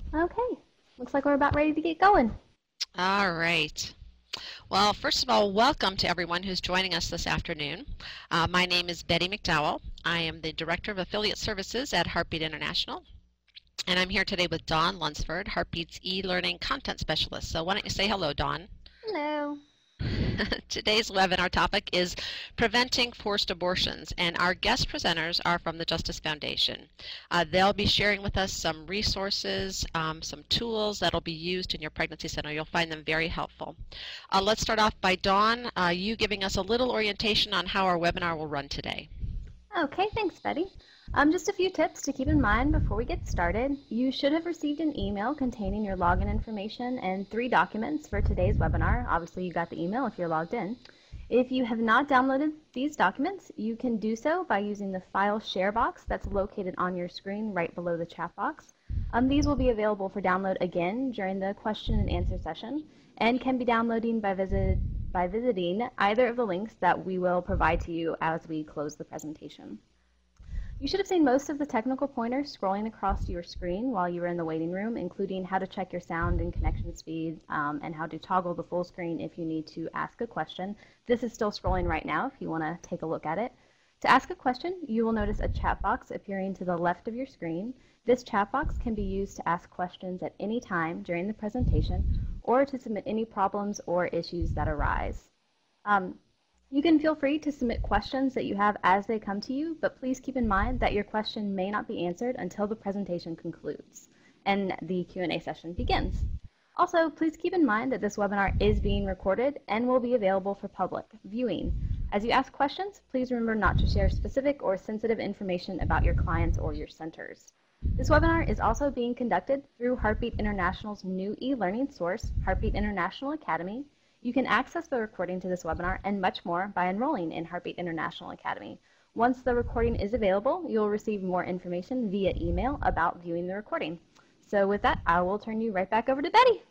Okay, looks like we're about ready to get going. All right. Well, first of all, welcome to everyone who's joining us this afternoon. My name is Betty McDowell. I am the Director of Affiliate Services at Heartbeat International, and I'm here today with Dawn Lunsford, Heartbeat's e-learning content specialist. So why don't you say hello, Dawn? Hello. Today's webinar topic is preventing forced abortions, and our guest presenters are from the Justice Foundation. They'll be sharing with us some resources, some tools that'll be used in your pregnancy center. You'll find them very helpful. Let's start off by Dawn, you giving us a little orientation on how our webinar will run today. Okay, thanks, Betty. Just a few tips to keep in mind before we get started. You should have received an email containing your login information and 3 documents for today's webinar. Obviously, you got the email if you're logged in. If you have not downloaded these documents, you can do so by using the file share box that's located on your screen right below the chat box. These will be available for download again during the question and answer session and can be downloaded by visiting either of the links that we will provide to you as we close the presentation. You should have seen most of the technical pointers scrolling across your screen while you were in the waiting room, including how to check your sound and connection speed and how to toggle the full screen if you need to ask a question. This is still scrolling right now if you want to take a look at it. To ask a question, you will notice a chat box appearing to the left of your screen. This chat box can be used to ask questions at any time during the presentation or to submit any problems or issues that arise. You can feel free to submit questions that you have as they come to you, but please keep in mind that your question may not be answered until the presentation concludes and the Q&A session begins. Also, please keep in mind that this webinar is being recorded and will be available for public viewing. As you ask questions, please remember not to share specific or sensitive information about your clients or your centers. This webinar is also being conducted through Heartbeat International's new e-learning source, Heartbeat International Academy. You can access the recording to this webinar and much more by enrolling in Heartbeat International Academy. Once the recording is available, you'll receive more information via email about viewing the recording. So with that, I will turn you right back over to Betty.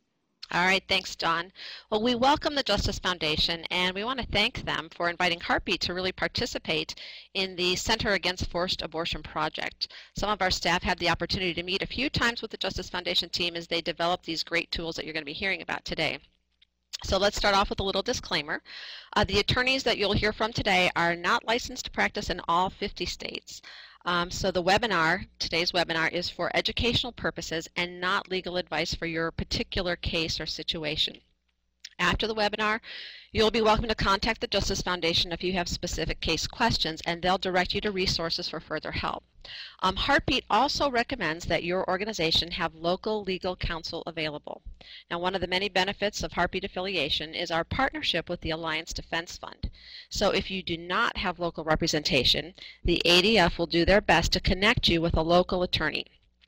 All right, thanks, Dawn. Well, we welcome the Justice Foundation, and we want to thank them for inviting Heartbeat to really participate in the Center Against Forced Abortion project. Some of our staff had the opportunity to meet a few times with the Justice Foundation team as they developed these great tools that you're going to be hearing about today. So let's start off with a little disclaimer. The attorneys that you'll hear from today are not licensed to practice in all 50 states. So today's webinar is for educational purposes and not legal advice for your particular case or situation. After the webinar, you'll be welcome to contact the Justice Foundation if you have specific case questions, and they'll direct you to resources for further help. Heartbeat also recommends that your organization have local legal counsel available. Now, one of the many benefits of Heartbeat affiliation is our partnership with the Alliance Defense Fund. So if you do not have local representation, the ADF will do their best to connect you with a local attorney.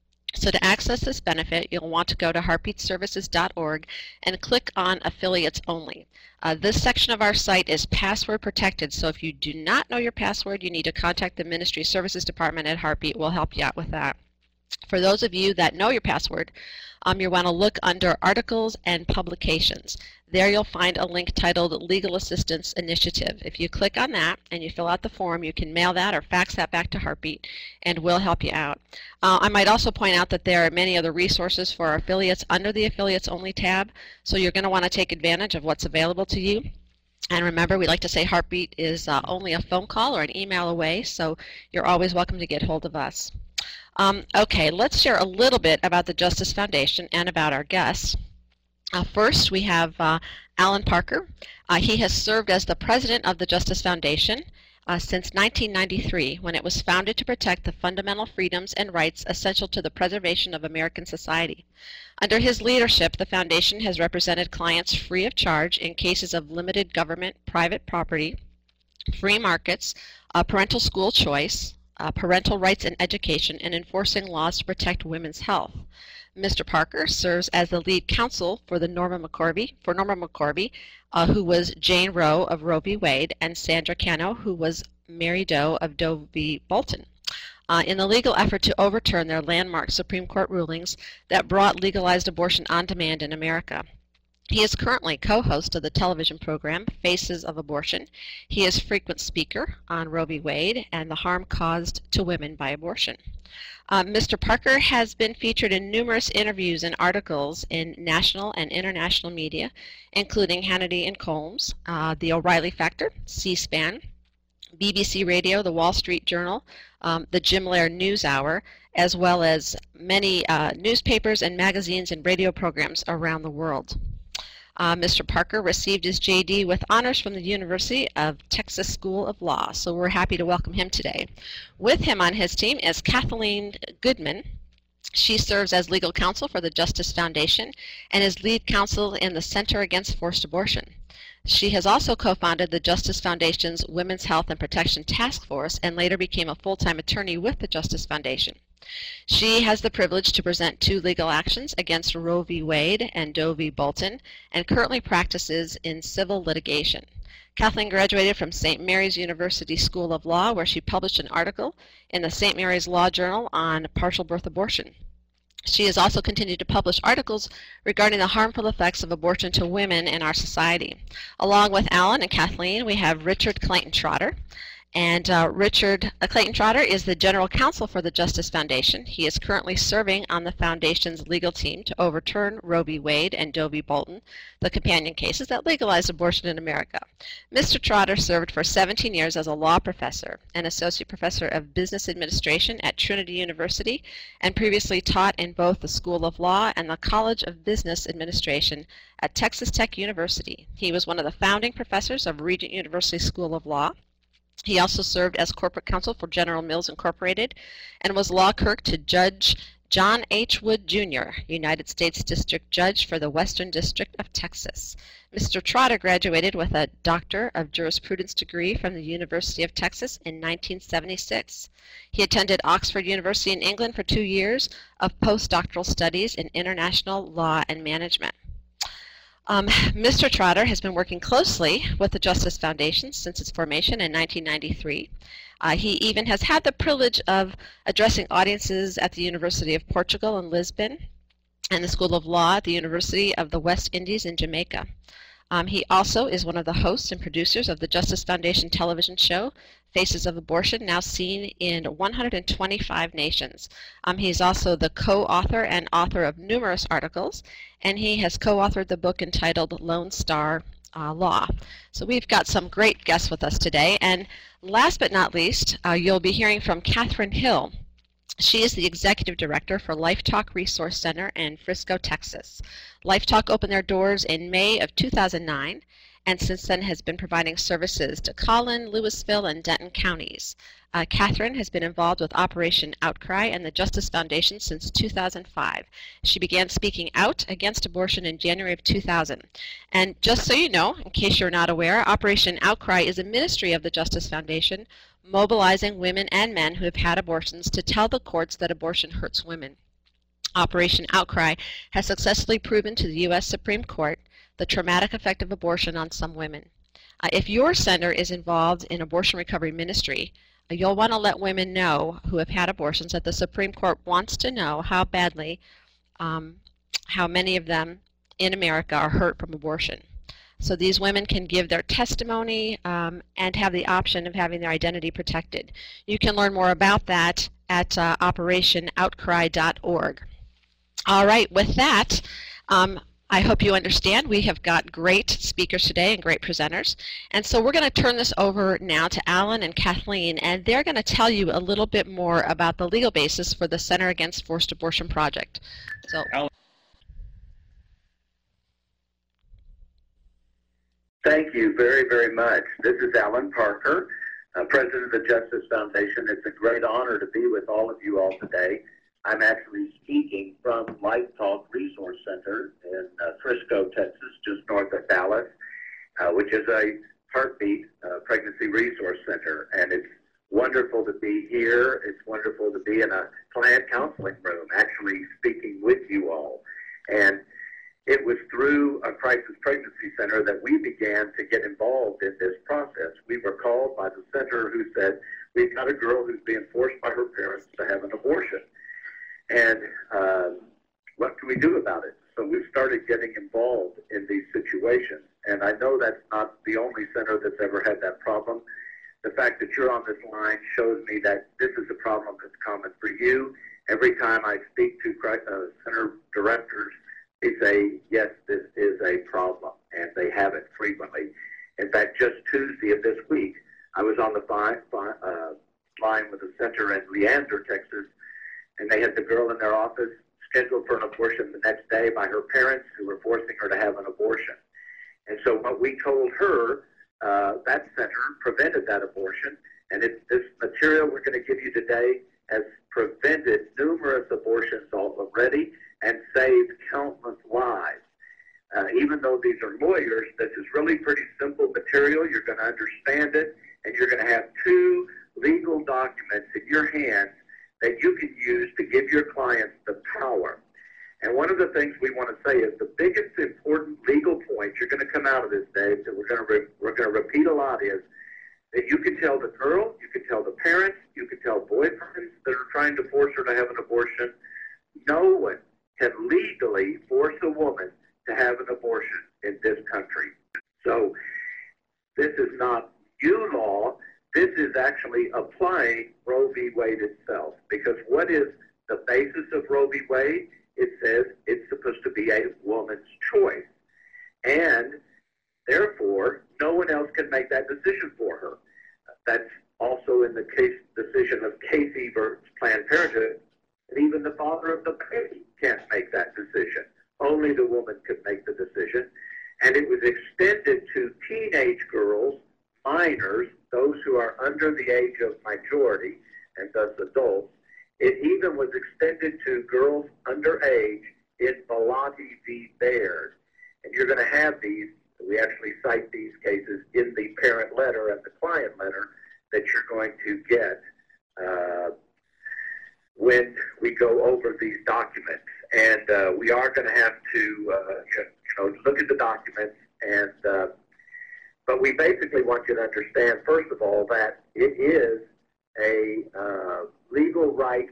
So to access this benefit, you'll want to go to heartbeatservices.org and click on Affiliates Only. This section of our site is password protected, so if you do not know your password, you need to contact the Ministry Services Department at Heartbeat. We'll help you out with that. For those of you that know your password, you'll want to look under Articles and Publications. There you'll find a link titled Legal Assistance Initiative. If you click on that and you fill out the form, you can mail that or fax that back to Heartbeat, and we'll help you out. I might also point out that there are many other resources for our affiliates under the Affiliates Only tab, so you're going to want to take advantage of what's available to you. And remember, we like to say Heartbeat is only a phone call or an email away, so you're always welcome to get hold of us. Okay, let's share a little bit about the Justice Foundation and about our guests. First, we have Alan Parker. He has served as the president of the Justice Foundation since 1993, when it was founded to protect the fundamental freedoms and rights essential to the preservation of American society. Under his leadership, the Foundation has represented clients free of charge in cases of limited government, private property, free markets, parental school choice, parental rights in education, and enforcing laws to protect women's health. Mr. Parker serves as the lead counsel for Norma McCorvey, who was Jane Roe of Roe v. Wade, and Sandra Cano, who was Mary Doe of Doe v. Bolton, in the legal effort to overturn their landmark Supreme Court rulings that brought legalized abortion on demand in America. He is currently co-host of the television program Faces of Abortion. He is frequent speaker on Roe v. Wade and the harm caused to women by abortion. Mr. Parker has been featured in numerous interviews and articles in national and international media, including Hannity and Colmes, The O'Reilly Factor, C-SPAN, BBC Radio, The Wall Street Journal, the Jim Lehrer NewsHour, as well as many newspapers and magazines and radio programs around the world. Mr. Parker received his JD with honors from the University of Texas School of Law, so we're happy to welcome him today. With him on his team is Kathleen Goodman. She serves as legal counsel for the Justice Foundation and is lead counsel in the Center Against Forced Abortion. She has also co-founded the Justice Foundation's Women's Health and Protection Task Force and later became a full-time attorney with the Justice Foundation. She has the privilege to present 2 legal actions against Roe v. Wade and Doe v. Bolton and currently practices in civil litigation. Kathleen graduated from St. Mary's University School of Law, where she published an article in the St. Mary's Law Journal on partial birth abortion. She has also continued to publish articles regarding the harmful effects of abortion to women in our society. Along with Alan and Kathleen, we have Richard Clayton Trotter. And Richard Clayton Trotter is the General Counsel for the Justice Foundation. He is currently serving on the Foundation's legal team to overturn Roe v. Wade and Doe v. Bolton, the companion cases that legalized abortion in America. Mr. Trotter served for 17 years as a law professor and associate professor of business administration at Trinity University, and previously taught in both the School of Law and the College of Business Administration at Texas Tech University. He was one of the founding professors of Regent University School of Law. He also served as corporate counsel for General Mills Incorporated and was law clerk to Judge John H. Wood, Jr., United States District Judge for the Western District of Texas. Mr. Trotter graduated with a Doctor of Jurisprudence degree from the University of Texas in 1976. He attended Oxford University in England for 2 years of postdoctoral studies in international law and management. Mr. Trotter has been working closely with the Justice Foundation since its formation in 1993. He even has had the privilege of addressing audiences at the University of Portugal in Lisbon and the School of Law at the University of the West Indies in Jamaica. He also is one of the hosts and producers of the Justice Foundation television show, Faces of Abortion, now seen in 125 nations. He's also the co-author and author of numerous articles, and he has co-authored the book entitled Lone Star Law. So we've got some great guests with us today, and last but not least, you'll be hearing from Catherine Hill. She is the Executive Director for LifeTalk Resource Center in Frisco, Texas. LifeTalk opened their doors in May of 2009, and since then has been providing services to Collin, Louisville, and Denton counties. Catherine has been involved with Operation Outcry and the Justice Foundation since 2005. She began speaking out against abortion in January of 2000. And just so you know, in case you're not aware, Operation Outcry is a ministry of the Justice Foundation, mobilizing women and men who have had abortions to tell the courts that abortion hurts women. Operation Outcry has successfully proven to the U.S. Supreme Court the traumatic effect of abortion on some women. If your center is involved in abortion recovery ministry, you'll want to let women know who have had abortions that the Supreme Court wants to know how badly, how many of them in America are hurt from abortion. So these women can give their testimony and have the option of having their identity protected. You can learn more about that at operationoutcry.org. All right, with that, I hope you understand we have got great speakers today and great presenters. And so we're going to turn this over now to Alan and Kathleen, and they're going to tell you a little bit more about the legal basis for the Center Against Forced Abortion project. So, Alan. Thank you very, very much. This is Alan Parker, President of the Justice Foundation. It's a great honor to be with all of you all today. I'm actually speaking from LifeTalk Resource Center in Frisco, Texas, just north of Dallas, which is a heartbeat pregnancy resource center. And it's wonderful to be here. It's wonderful to be in a client counseling room, actually speaking with you all. And it was through a crisis pregnancy center that we began to get involved in this process. We were called by the center who said, we've got a girl who's being forced by her parents to have an abortion. And what can we do about it? So we started getting involved in these situations. And I know that's not the only center that's ever had that problem. the fact that you're on this line shows me that this is a problem that's common for you. Every time I speak to center directors, they say, yes, this is a problem, and they have it frequently. In fact, just Tuesday of this week, I was on the line with a center in Leander, Texas, and they had the girl in their office scheduled for an abortion the next day by her parents who were forcing her to have an abortion. And so what we told her, that center prevented that abortion, and this material we're going to give you today has prevented numerous abortions already and saved countless lives. Even though these are lawyers, this is really pretty simple material. You're going to understand it, and you're going to have two legal documents in your hands that you can use to give your clients the power. And one of the things we want to say is the biggest important legal point you're going to come out of this, Dave, that we're going to repeat a lot is that you can tell the girl, you can tell the parents, you can tell boyfriends that are trying to force her to have an abortion, no one can legally force a woman to have an abortion in this country. So this is not new law. This is actually applying Roe v. Wade itself. Because what is the basis of Roe v. Wade? It says it's supposed to be a woman's choice. And therefore, no one else can make that decision for her. That's also in the decision of Casey versus Planned Parenthood. And even the father of the baby can't make that decision. Only the woman could make the decision. And it was extended to teenage girls, minors, those who are under the age of majority, and thus adults. It even was extended to girls underage in Bellotti v. Baird. And you're going to have these, we actually cite these cases in the parent letter and the client letter that you're going to get when we go over these documents. And we are going to have to look at the documents, and but we basically want you to understand, first of all, that it is a legal right.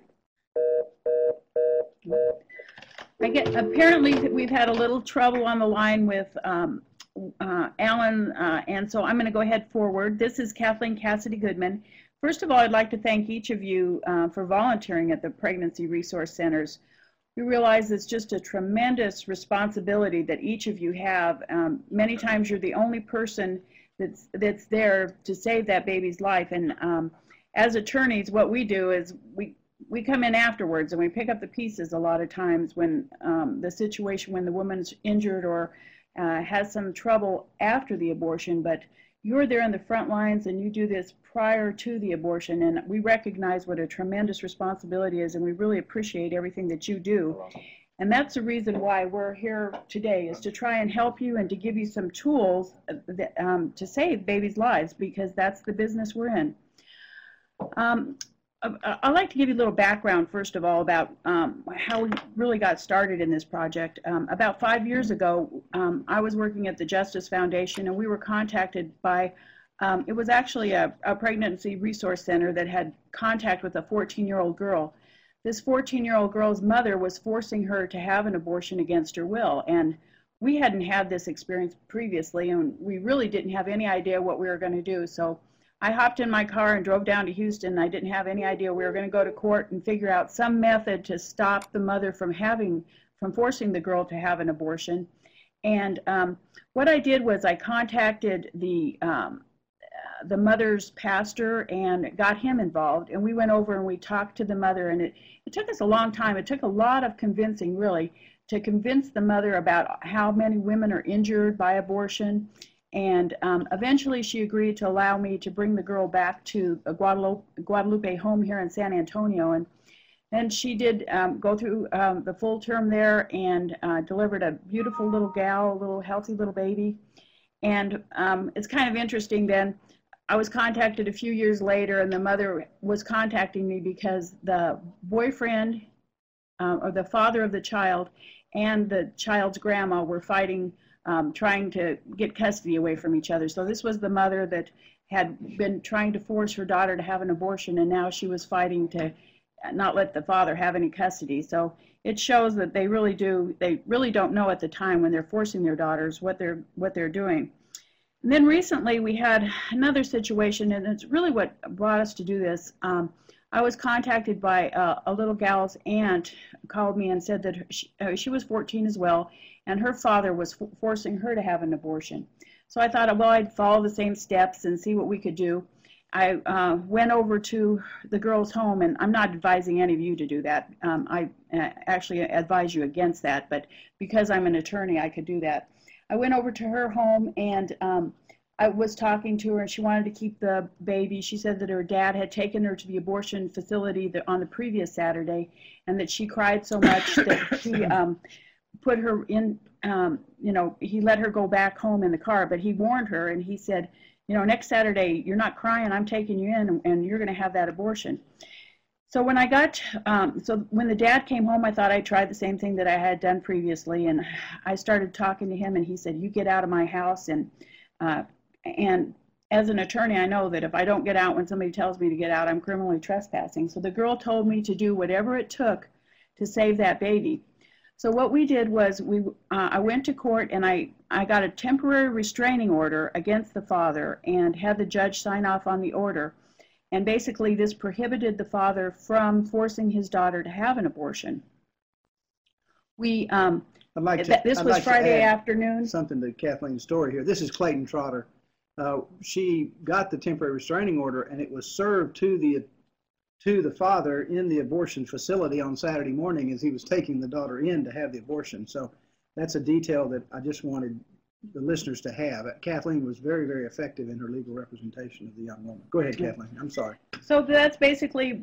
Apparently we've had a little trouble on the line with Alan, and so I'm going to go ahead forward. This is Kathleen Cassidy Goodman. First of all, I'd like to thank each of you for volunteering at the Pregnancy Resource Centers. We realize it's just a tremendous responsibility that each of you have. Many times you're the only person that's there to save that baby's life, and as attorneys, what we do is we come in afterwards and we pick up the pieces a lot of times when the situation, when the woman's injured or has some trouble after the abortion, but you're there in the front lines and you do this prior to the abortion, and we recognize what a tremendous responsibility is, and we really appreciate everything that you do. And that's the reason why we're here today, is to try and help you and to give you some tools that, to save babies' lives, because that's the business we're in. I'd like to give you a little background, first of all, about how we really got started in this project. About 5 years ago, I was working at the Justice Foundation, and we were contacted by, it was actually a pregnancy resource center that had contact with a 14-year-old girl. This 14-year-old girl's mother was forcing her to have an abortion against her will, and we hadn't had this experience previously, and we really didn't have any idea what we were going to do. So I hopped in my car and drove down to Houston. I didn't have any idea we were going to go to court and figure out some method to stop the mother from forcing the girl to have an abortion. And what I did was I contacted the mother's pastor and got him involved, and we went over and we talked to the mother, and it took us a long time. It took a lot of convincing, really, to convince the mother about how many women are injured by abortion. And eventually she agreed to allow me to bring the girl back to a Guadalupe home here in San Antonio. And then she did go through the full term there and delivered a beautiful little gal, a little healthy little baby. And it's kind of interesting then, I was contacted a few years later, and the mother was contacting me because the boyfriend or the father of the child and the child's grandma were fighting, trying to get custody away from each other. So this was the mother that had been trying to force her daughter to have an abortion, and now she was fighting to not let the father have any custody. So it shows that they really don't know at the time when they're forcing their daughters what they're doing. And then recently we had another situation, and it's really what brought us to do this. I was contacted by a little gal's aunt, called me and said that she was 14 as well, and her father was forcing her to have an abortion. So I thought, well, I'd follow the same steps and see what we could do. I went over to the girl's home, and I'm not advising any of you to do that. I actually advise you against that, but because I'm an attorney, I could do that. I went over to her home, and I was talking to her, and she wanted to keep the baby. She said that her dad had taken her to the abortion facility on the previous Saturday, and that she cried so much that he put her in, he let her go back home in the car, but he warned her, and he said, next Saturday, you're not crying, I'm taking you in, and you're going to have that abortion. So when when the dad came home, I thought I'd try the same thing that I had done previously, and I started talking to him, and he said, you get out of my house, and as an attorney, I know that if I don't get out when somebody tells me to get out, I'm criminally trespassing. So the girl told me to do whatever it took to save that baby. So what we did was I went to court, and I got a temporary restraining order against the father and had the judge sign off on the order. And basically this prohibited the father from forcing his daughter to have an abortion. This was Friday afternoon. Something to Kathleen's story here. This is Clayton Trotter. She got the temporary restraining order, and it was served to the father in the abortion facility on Saturday morning as he was taking the daughter in to have the abortion. So that's a detail that I just wanted the listeners to have. Kathleen was very, very effective in her legal representation of the young woman. Go ahead, Kathleen. I'm sorry. So that's basically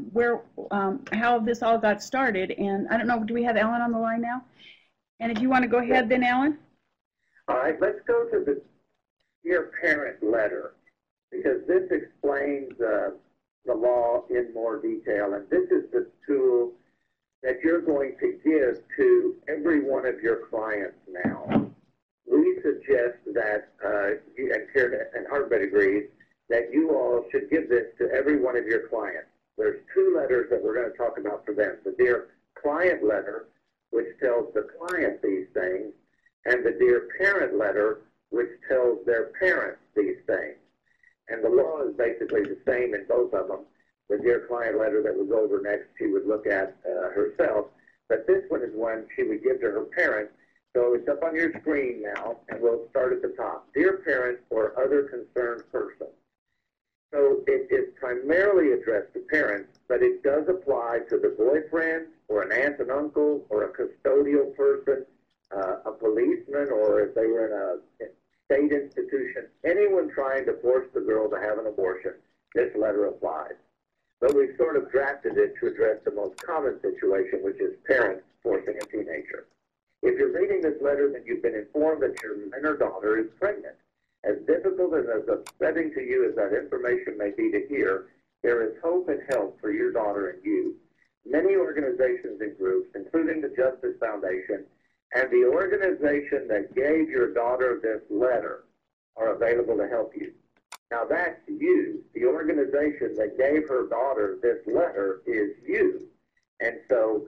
how this all got started. And I don't know, do we have Ellen on the line now? And if you want to go ahead then, Ellen. All right, let's go to the Dear Parent letter, because this explains the law in more detail. And this is the tool that you're going to give to every one of your clients now. We suggest that, and Karen and Hartbed agrees, that you all should give this to every one of your clients. There's two letters that we're going to talk about for them. The Dear Client letter, which tells the client these things, and the Dear Parent letter, which tells their parents these things. And the law is basically the same in both of them. The Dear Client letter that we'll go over next, she would look at herself, but this one is one she would give to her parents. So it's up on your screen now, and we'll start at the top. Dear Parent or other concerned person. So it is primarily addressed to parents, but it does apply to the boyfriend or an aunt and uncle or a custodial person, a policeman, or if they were in a state institution, anyone trying to force the girl to have an abortion, this letter applies. But we've sort of drafted it to address the most common situation, which is parents forcing a teenager. If you're reading this letter, then you've been informed that your minor daughter is pregnant. As difficult and as upsetting to you as that information may be to hear, there is hope and help for your daughter and you. Many organizations and groups, including the Justice Foundation and the organization that gave your daughter this letter, are available to help you. Now that's you. The organization that gave her daughter this letter is you. And so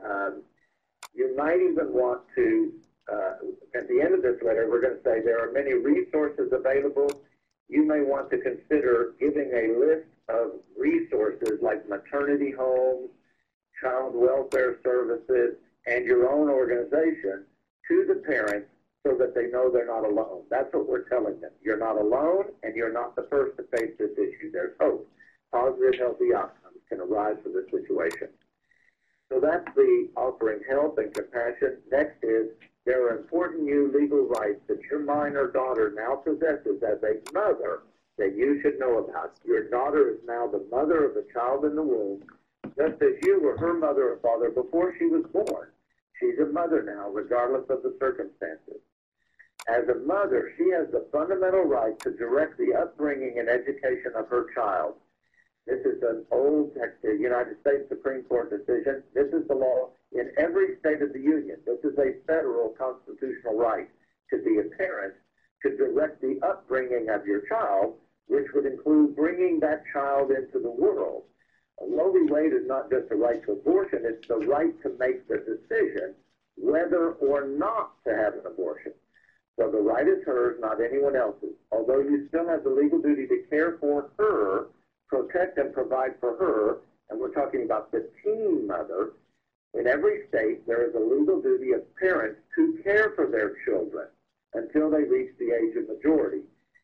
you might even want to, at the end of this letter, we're going to say there are many resources available. You may want to consider giving a list of resources like maternity homes, child welfare services, and your own organization to the parents so that they know they're not alone. That's what we're telling them. You're not alone, and you're not the first to face this issue. There's hope. Positive, healthy outcomes can arise from this situation. So that's the offering help and compassion. Next is there are important new legal rights that your minor daughter now possesses as a mother that you should know about. Your daughter is now the mother of the child in the womb, just as you were her mother or father before she was born. She's a mother now, regardless of the circumstances. As a mother, she has the fundamental right to direct the upbringing and education of her child. This is an old United States Supreme Court decision. This is the law in every state of the Union. This is a federal constitutional right to be a parent, to direct the upbringing of your child, which would include bringing that child into the world. Roe v. Wade is not just a right to abortion, it's the right to make the decision whether or not to have an abortion. So the right is hers, not anyone else's. Although you still have the legal duty to care for her, protect and provide for her, and we're talking about the teen mother, in every state there is a legal duty of parents to care for their children until they reach the age of majority.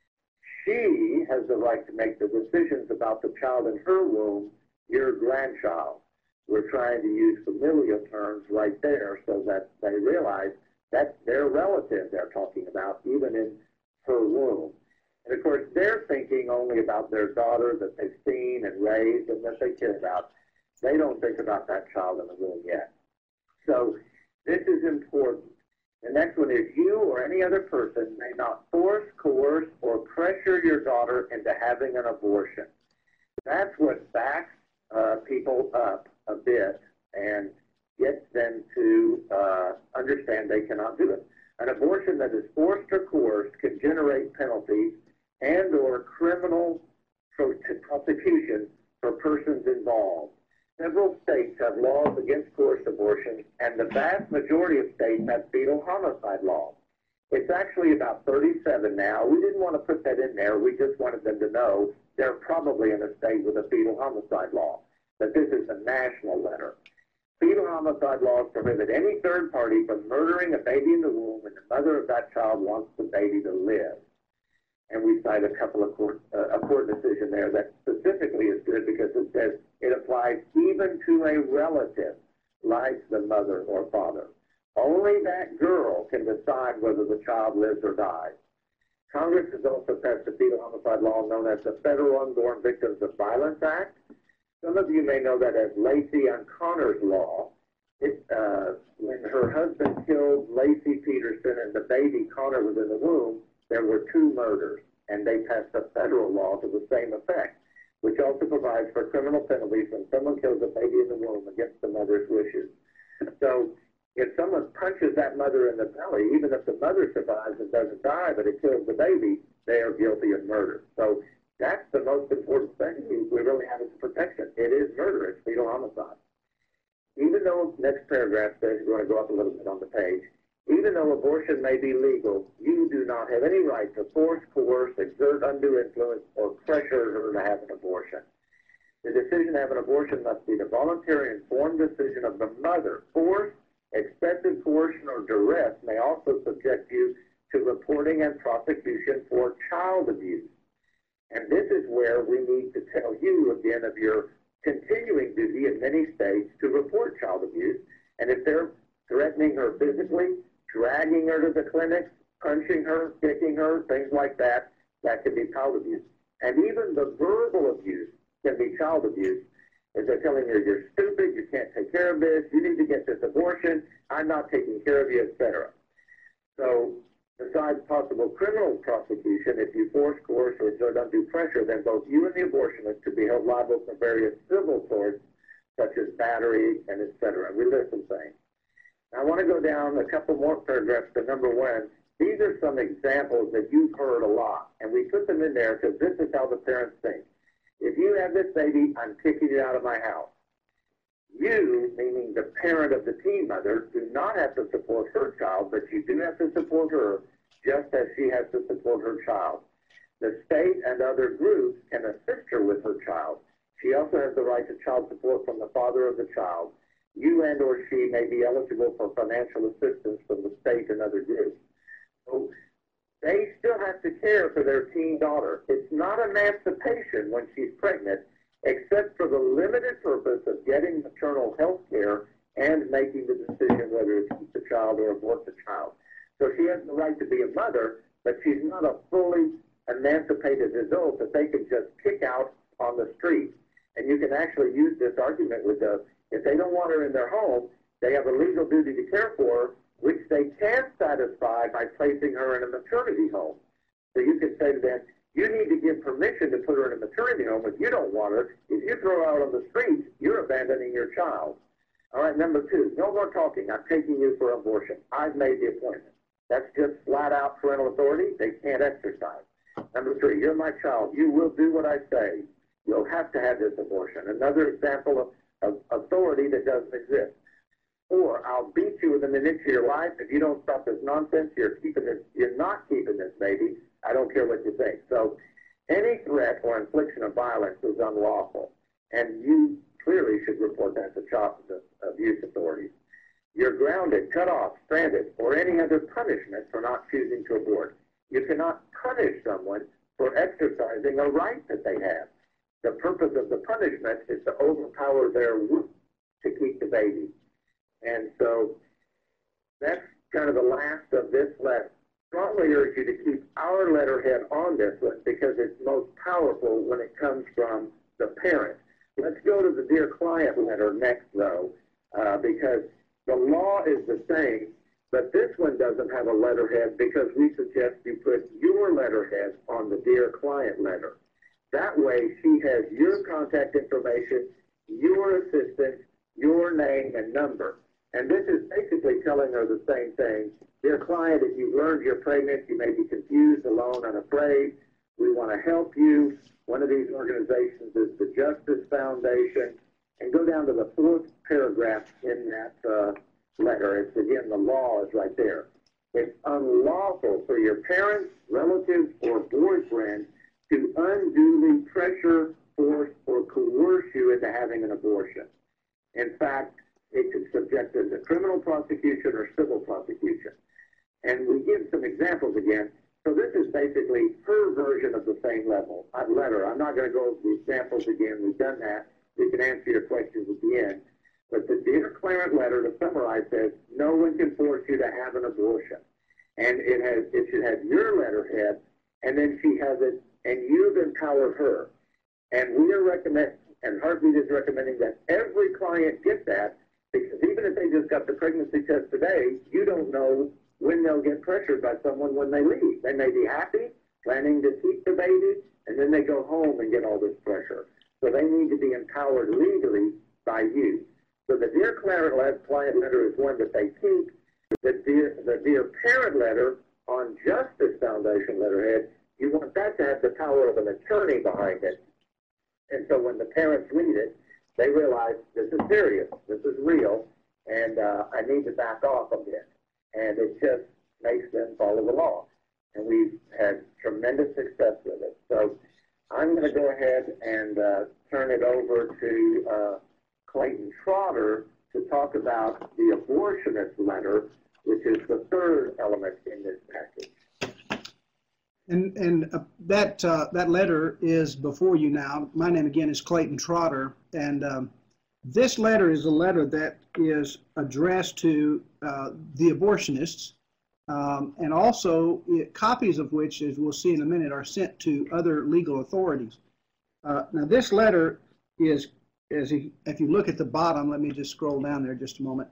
She has the right to make the decisions about the child in her womb, your grandchild. We're trying to use familial terms right there so that they realize that's their relative they're talking about, even in her womb. And of course, they're thinking only about their daughter that they've seen and raised and that they care about. They don't think about that child in the womb yet. So this is important. The next one is you or any other person may not force, coerce, or pressure your daughter into having an abortion. That's what backs people up a bit and gets them to understand they cannot do it. An abortion that is forced or coerced can generate penalties and or criminal prosecution for persons involved. Several states have laws against coerced abortion, and the vast majority of states have fetal homicide laws. It's actually about 37 now. We didn't want to put that in there. We just wanted them to know they're probably in a state with a fetal homicide law, but this is a national letter. Fetal homicide laws prohibit any third party from murdering a baby in the womb when the mother of that child wants the baby to live. And we cite a couple of court decision there that specifically is good because it says it applies even to a relative like the mother or father. Only that girl can decide whether the child lives or dies. Congress has also passed a fetal homicide law known as the Federal Unborn Victims of Violence Act. Some of you may know that as Lacey Ann Connor's law. When her husband killed Lacey Peterson and the baby Connor was in the womb, there were 2 murders, and they passed a federal law to the same effect, which also provides for criminal penalties when someone kills a baby in the womb against the mother's wishes. So if someone punches that mother in the belly, even if the mother survives and doesn't die, but it kills the baby, they are guilty of murder. So that's the most important thing we really have as protection. It is murder. It's fetal homicide. Even though, next paragraph says, you're going to go up a little bit on the page, even though abortion may be legal, you do not have any right to force, coerce, exert undue influence, or pressure her to have an abortion. The decision to have an abortion must be the voluntary, informed decision of the mother. Force, excessive coercion, or duress may also subject you to reporting and prosecution for child abuse. And this is where we need to tell you again of your continuing duty in many states to report child abuse. And if they're threatening her physically, dragging her to the clinics, punching her, kicking her, things like that, that could be child abuse. And even the verbal abuse can be child abuse. If they're telling her, you're stupid, you can't take care of this, you need to get this abortion, I'm not taking care of you, etc. So besides possible criminal prosecution, if you force, coerce, or exert undue pressure, then both you and the abortionist could be held liable for various civil torts, such as battery and etc. We list some things. I want to go down a couple more paragraphs to number 1. These are some examples that you've heard a lot, and we put them in there because this is how the parents think. If you have this baby, I'm kicking you out of my house. You, meaning the parent of the teen mother, do not have to support her child, but you do have to support her just as she has to support her child. The state and other groups can assist her with her child. She also has the right to child support from the father of the child. You and or she may be eligible for financial assistance from the state and other groups. So they still have to care for their teen daughter. It's not emancipation when she's pregnant, except for the limited purpose of getting maternal health care and making the decision whether to keep the child or abort the child. So she has the right to be a mother, but she's not a fully emancipated adult that they could just kick out on the street. And you can actually use this argument with them. If they don't want her in their home, they have a legal duty to care for her, which they can satisfy by placing her in a maternity home. So you can say to them, you need to give permission to put her in a maternity home if you don't want her. If you throw her out on the streets, you're abandoning your child. All right, number 2, no more talking. I'm taking you for abortion. I've made the appointment. That's just flat-out parental authority they can't exercise. Number 3, you're my child. You will do what I say. You'll have to have this abortion. Another example of authority that doesn't exist. Or I'll beat you within an inch of your life. If you don't stop this nonsense, you're not keeping this baby. I don't care what you think. So any threat or infliction of violence is unlawful, and you clearly should report that to child abuse authorities. You're grounded, cut off, stranded, or any other punishment for not choosing to abort. You cannot punish someone for exercising a right that they have. The purpose of the punishment is to overpower their will to keep the baby. And so that's kind of the last of this lesson. I strongly urge you to keep our letterhead on this one because it's most powerful when it comes from the parent. Let's go to the Dear Client letter next, though, because the law is the same, but this one doesn't have a letterhead because we suggest you put your letterhead on the Dear Client letter. That way, she has your contact information, your assistant, your name and number. And this is basically telling her the same thing. Dear client, if you've learned you're pregnant, you may be confused, alone, unafraid. We want to help you. One of these organizations is the Justice Foundation. And go down to the 4th paragraph in that letter. It's, again, the law is right there. It's unlawful for your parents, relatives, or boyfriend to unduly pressure, force, or coerce you into having an abortion. In fact, it could subject them to criminal prosecution or civil prosecution. And we give some examples again. So this is basically her version of the same letter. I'm not going to go over the examples again. We've done that. We can answer your questions at the end. But the Dear Clarence letter, to summarize, says no one can force you to have an abortion. And it should have your letterhead, and then she has it, and you've empowered her. And we are recommending, and Heartbeat is recommending that every client get that, because even if they just got the pregnancy test today, you don't know when they'll get pressured by someone when they leave. They may be happy, planning to keep the baby, and then they go home and get all this pressure. So they need to be empowered legally by you. So the Dear Client letter is one that they keep. The Dear Parent letter on Justice Foundation letterhead, you want that to have the power of an attorney behind it. And so when the parents read it, they realize this is serious, this is real, and I need to back off a bit. And it just makes them follow the law. And we've had tremendous success with it. So I'm going to go ahead and turn it over to Clayton Trotter to talk about the abortionist letter, which is the third element in this package. And that letter is before you now. My name again is Clayton Trotter, and this letter is a letter that is addressed to the abortionists, and also copies of which, as we'll see in a minute, are sent to other legal authorities. Now this letter is, if you look at the bottom, let me just scroll down there just a moment,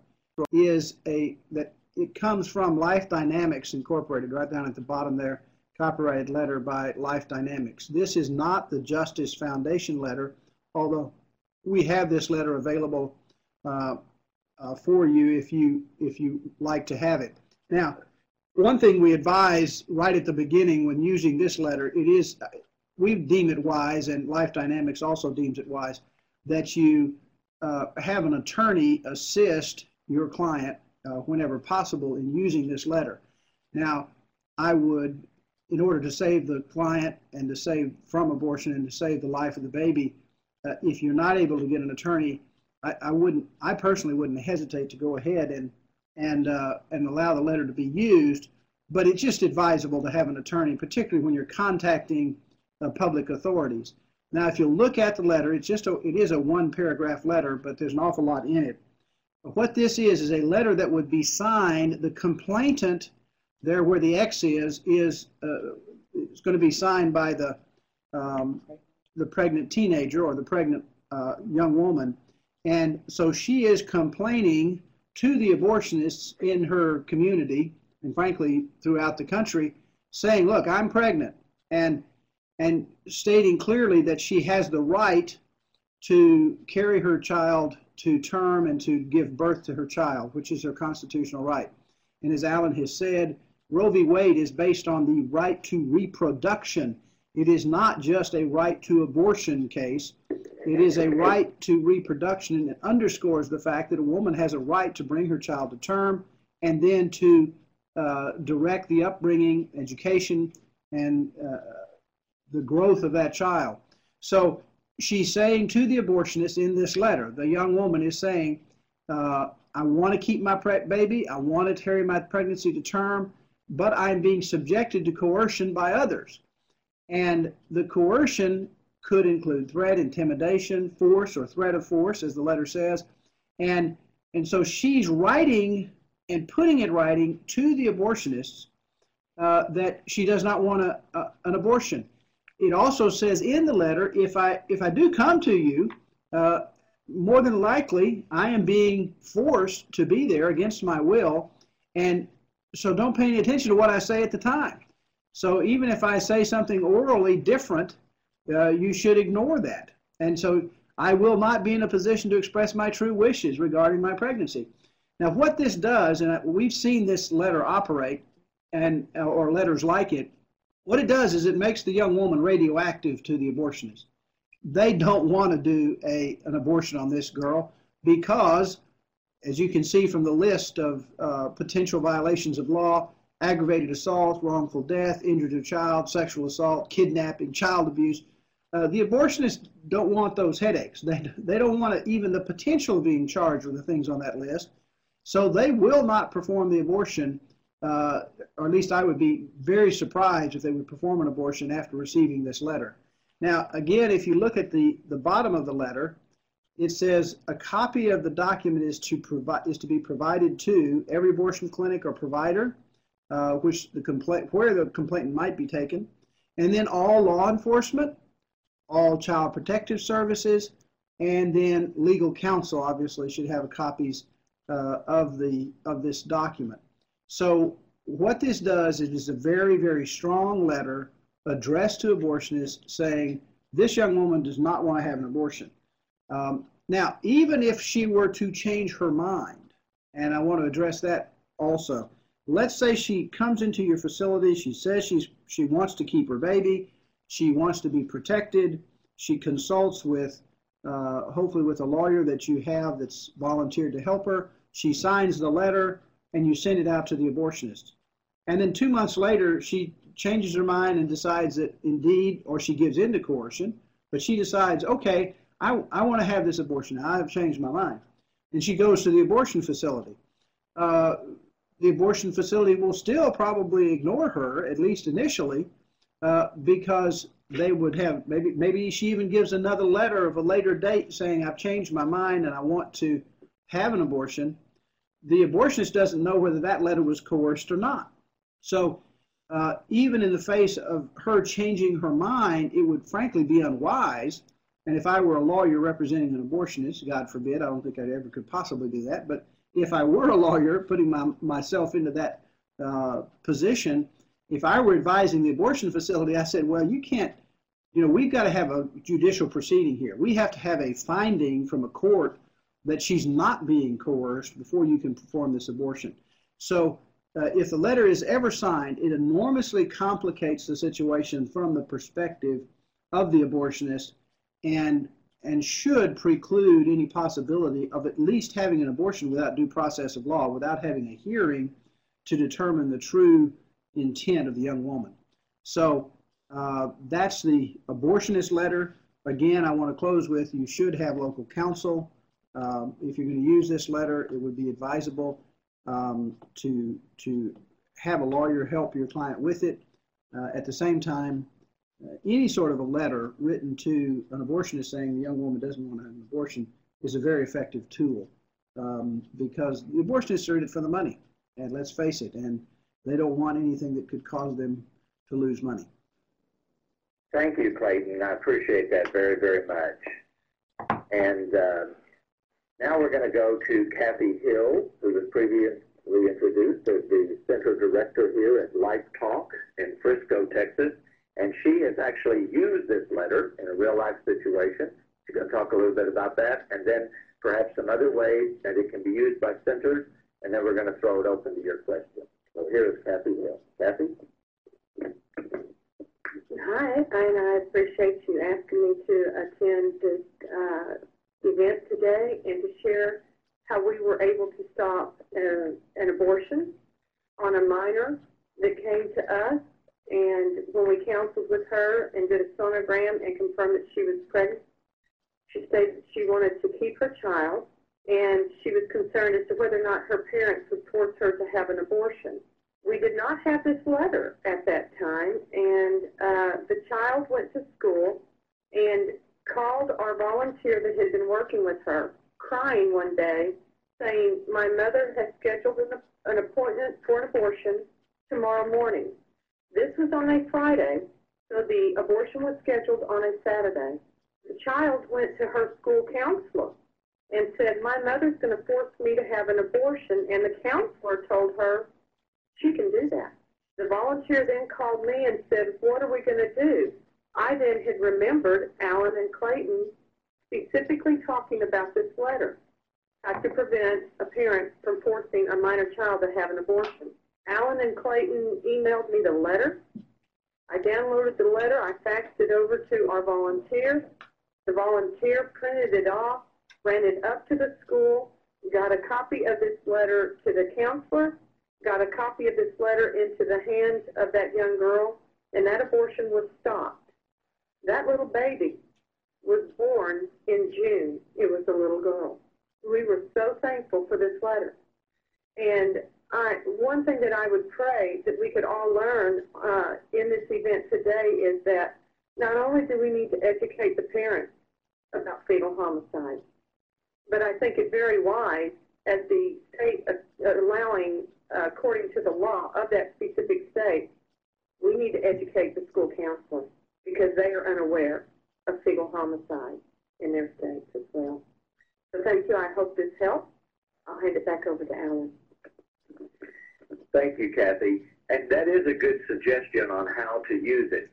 it comes from Life Dynamics Incorporated, right down at the bottom there. Copyrighted letter by Life Dynamics. This is not the Justice Foundation letter, although we have this letter available for you if you like to have it. Now, one thing we advise right at the beginning when using this letter, we deem it wise, and Life Dynamics also deems it wise, that you have an attorney assist your client whenever possible in using this letter. Now, I would, in order to save the client and to save from abortion and to save the life of the baby, if you're not able to get an attorney, I personally wouldn't hesitate to go ahead and allow the letter to be used, but it's just advisable to have an attorney, particularly when you're contacting public authorities. Now, if you look at the letter, it is a one-paragraph letter, but there's an awful lot in it. What this is a letter that would be signed. The complainant, there where the X is going to be signed by the pregnant teenager or the pregnant young woman, and so she is complaining to the abortionists in her community and frankly throughout the country, saying, "Look, I'm pregnant," and stating clearly that she has the right to carry her child to term and to give birth to her child, which is her constitutional right. And as Alan has said, Roe v. Wade is based on the right to reproduction. It is not just a right to abortion case. It is a right to reproduction, and it underscores the fact that a woman has a right to bring her child to term and then to direct the upbringing, education, and the growth of that child. So she's saying to the abortionist in this letter, the young woman is saying, I want to keep my baby, I want to carry my pregnancy to term, but I'm being subjected to coercion by others. And the coercion could include threat, intimidation, force, or threat of force, as the letter says. And so she's writing and putting in writing to the abortionists that she does not want an abortion. It also says in the letter, if I do come to you, more than likely I am being forced to be there against my will, and so don't pay any attention to what I say at the time. So even if I say something orally different, you should ignore that. And so I will not be in a position to express my true wishes regarding my pregnancy. Now what this does, and we've seen this letter operate, or letters like it, what it does is it makes the young woman radioactive to the abortionist. They don't want to do an abortion on this girl because, as you can see from the list of potential violations of law, aggravated assault, wrongful death, injury to a child, sexual assault, kidnapping, child abuse, the abortionists don't want those headaches. They don't want even the potential of being charged with the things on that list. So they will not perform the abortion, or at least I would be very surprised if they would perform an abortion after receiving this letter. Now, again, if you look at the bottom of the letter, it says a copy of the document is to be provided to every abortion clinic or provider, where the complainant might be taken, and then all law enforcement, all child protective services, and then legal counsel obviously should have copies of this document. So what this does is it's a very, very strong letter addressed to abortionists saying this young woman does not want to have an abortion. Now, even if she were to change her mind, and I want to address that also, let's say she comes into your facility, she says she wants to keep her baby, she wants to be protected, she consults with, hopefully with a lawyer that you have that's volunteered to help her, she signs the letter, and you send it out to the abortionist. And then 2 months later, she changes her mind and decides that indeed, or she gives in to coercion, but she decides, okay, I want to have this abortion. I've changed my mind. And she goes to the abortion facility. The abortion facility will still probably ignore her, at least initially, because they would have, maybe she even gives another letter of a later date saying, I've changed my mind and I want to have an abortion. The abortionist doesn't know whether that letter was coerced or not. So even in the face of her changing her mind, it would frankly be unwise. And if I were a lawyer representing an abortionist, God forbid, I don't think I ever could possibly do that, but if I were a lawyer putting myself into that position, if I were advising the abortion facility, I said, well, you can't, we've got to have a judicial proceeding here. We have to have a finding from a court that she's not being coerced before you can perform this abortion. So if the letter is ever signed, it enormously complicates the situation from the perspective of the abortionist and should preclude any possibility of at least having an abortion without due process of law, without having a hearing to determine the true intent of the young woman. So that's the abortionist letter. Again, I want to close with, you should have local counsel. If you're going to use this letter, it would be advisable to have a lawyer help your client with it. At the same time, any sort of a letter written to an abortionist saying the young woman doesn't want to have an abortion is a very effective tool because the abortionists are in it for the money, and let's face it, and they don't want anything that could cause them to lose money. Thank you, Clayton. I appreciate that very, very much. And now we're going to go to Kathy Hill, who was previously introduced as the Center Director here at Life Talk in Frisco, Texas. And she has actually used this letter in a real-life situation. She's going to talk a little bit about that, and then perhaps some other ways that it can be used by centers, and then we're going to throw it open to your questions. So here is Kathy Hill. Kathy? Hi, and I appreciate you asking me to attend this were able to stop an abortion on a minor that came to us. And when we counseled with her and did a sonogram and confirmed that she was pregnant, she stated she wanted to keep her child, and she was concerned as to whether or not her parents would force her to have an abortion. We did not have this letter at that time, and the child went to school and called our volunteer that had been working with her, crying one day, saying, "My mother has scheduled an appointment for an abortion tomorrow morning." This was on a Friday, so the abortion was scheduled on a Saturday. The child went to her school counselor and said, "My mother's going to force me to have an abortion," and the counselor told her she can do that. The volunteer then called me and said, "What are we going to do?" I then had remembered Alan and Clayton specifically talking about this letter, how to prevent a parent from forcing a minor child to have an abortion. Alan and Clayton emailed me the letter. I downloaded the letter. I faxed it over to our volunteer. The volunteer printed it off, ran it up to the school, got a copy of this letter to the counselor, got a copy of this letter into the hands of that young girl, and that abortion was stopped. That little baby was born in June. It was a little girl. We were so thankful for this letter. And one thing that I would pray that we could all learn in this event today is that not only do we need to educate the parents about fetal homicide, but I think it's very wise as the state allowing, according to the law of that specific state, we need to educate the school counselors because they are unaware of fetal homicide in their states as well. So thank you. I hope this helps. I'll hand it back over to Alan. Thank you, Kathy. And that is a good suggestion on how to use it.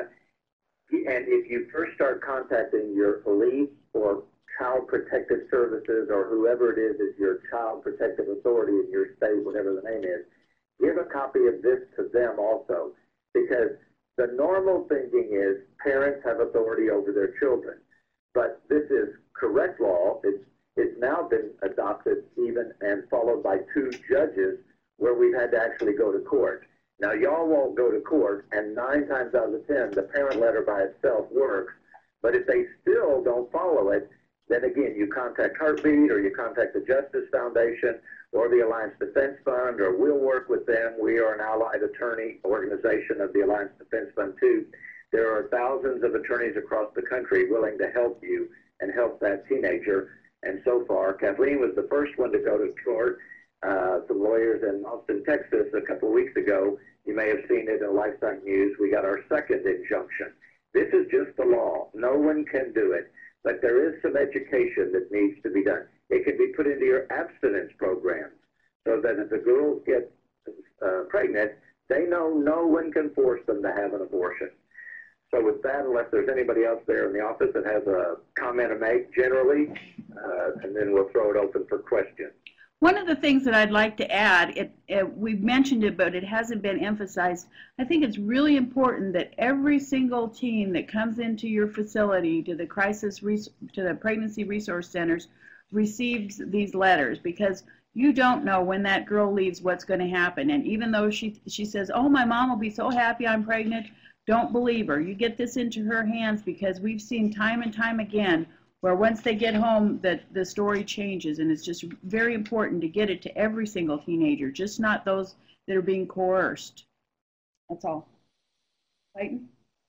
And if you first start contacting your police or Child Protective Services or whoever it is your Child Protective Authority in your state, whatever the name is, give a copy of this to them also, because the normal thinking is parents have authority over their children. But this is correct law. It's now been adopted even and followed by 2 judges where we've had to actually go to court. Now, y'all won't go to court, and 9 times out of 10, the parent letter by itself works. But if they still don't follow it, then again, you contact Heartbeat or you contact the Justice Foundation or the Alliance Defense Fund, or we'll work with them. We are an allied attorney organization of the Alliance Defense Fund, too. There are thousands of attorneys across the country willing to help you and help that teenager. And so far, Kathleen was the first one to go to court. Some lawyers in Austin, Texas, a couple of weeks ago, you may have seen it in Lifetime News, we got our second injunction. This is just the law. No one can do it. But there is some education that needs to be done. It can be put into your abstinence programs so that if the girls get pregnant, they know no one can force them to have an abortion. So with that, unless there's anybody else there in the office that has a comment to make generally, and then we'll throw it open for questions. One of the things that I'd like to add, we've mentioned it, but it hasn't been emphasized. I think it's really important that every single teen that comes into your facility, to the pregnancy resource centers, receives these letters, because you don't know when that girl leaves what's going to happen. And even though she says, "Oh, my mom will be so happy I'm pregnant," don't believe her. You get this into her hands, because we've seen time and time again where once they get home that the story changes, and it's just very important to get it to every single teenager, just not those that are being coerced. That's all. Clayton?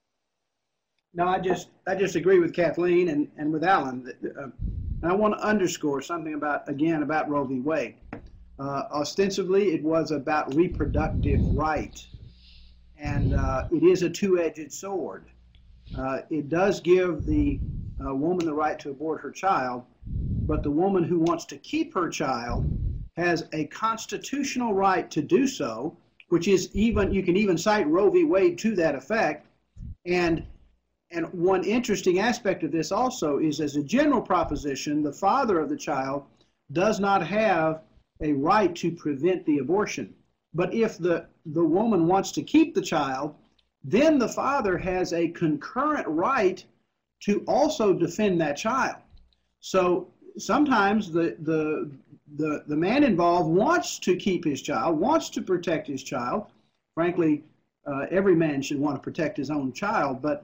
No, I just agree with Kathleen and with Alan. And I want to underscore something about Roe v. Wade. Ostensibly, it was about reproductive right, and it is a two-edged sword. It does give the woman the right to abort her child, but the woman who wants to keep her child has a constitutional right to do so, which is even, you can even cite Roe v. Wade to that effect. And one interesting aspect of this also is, as a general proposition, the father of the child does not have a right to prevent the abortion. But if the woman wants to keep the child, then the father has a concurrent right to also defend that child. So sometimes the the man involved wants to keep his child, wants to protect his child. Frankly, every man should want to protect his own child, but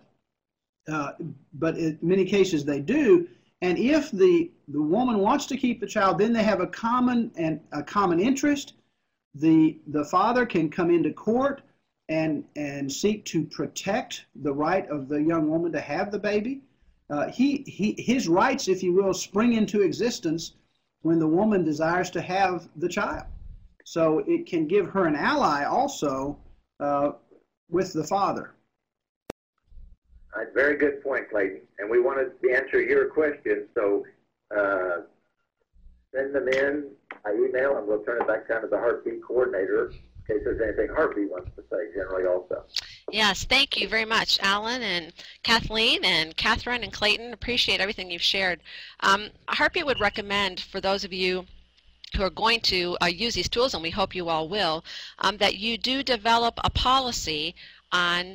in many cases they do. And if the woman wants to keep the child, then they have a common interest. The father can come into court and seek to protect the right of the young woman to have the baby. His rights, if you will, spring into existence when the woman desires to have the child. So it can give her an ally also with the father. Very good point, Clayton. And we wanted to answer your question, so send them in by email, and we'll turn it back down to the Heartbeat coordinator in case there's anything Heartbeat wants to say generally also. Yes, thank you very much, Alan and Kathleen and Catherine and Clayton. Appreciate everything you've shared. Heartbeat would recommend for those of you who are going to use these tools, and we hope you all will, that you do develop a policy on